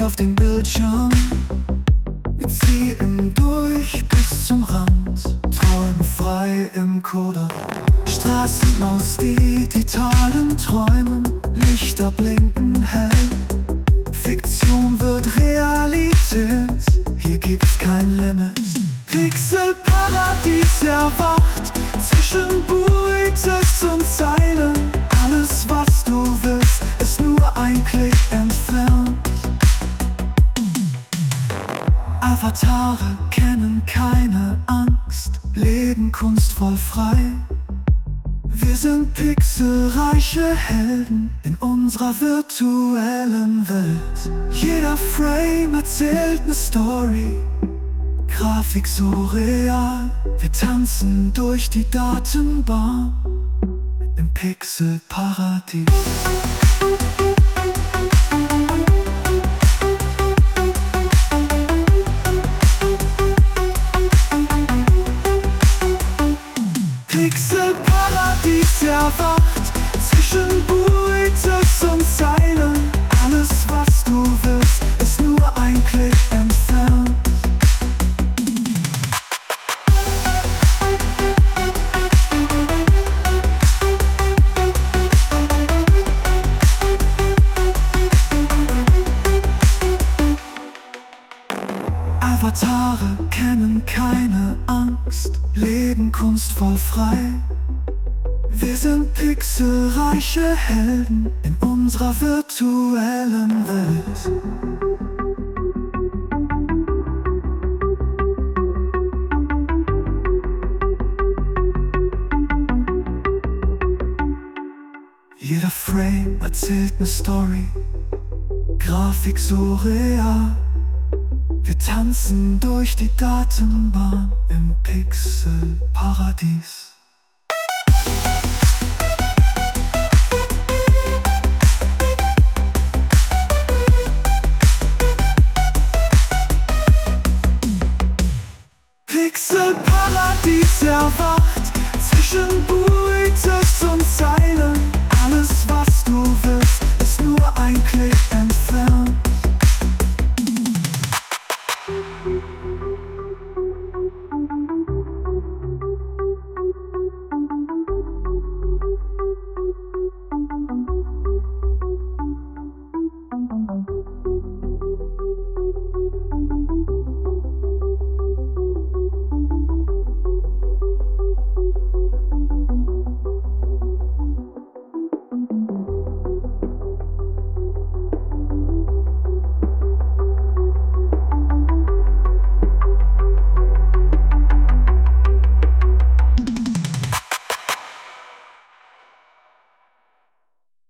Blick auf den Bildschirm. Wir ziehen durch bis zum Rand, träumen frei im Coder. Straßen aus digitalen Träumen, Lichter blinken hell. Fiktion wird Realität, hier gibt's kein Limit. Pixelparadies erwacht zwischen Bulltext und Zeilen. Alles, was du willst, ist nur ein Klick entfernt. Avatare kennen keine Angst, leben kunstvoll frei. Wir sind pixelreiche Helden in unserer virtuellen Welt. Jeder Frame erzählt eine Story, Grafik so real. Wir tanzen durch die Datenbahn im Pixelparadies. Pixelparadies erwacht zwischen Bulltext und Zeilen. Alles, was du willst, ist nur ein Klick entfernt. Avatare kennen keine Angst, leben kunstvoll frei. Wir sind pixelreiche Helden in unserer virtuellen Welt. Jeder Frame erzählt eine Story, Grafik so real. Wir tanzen durch die Datenbahn im Pixelparadies.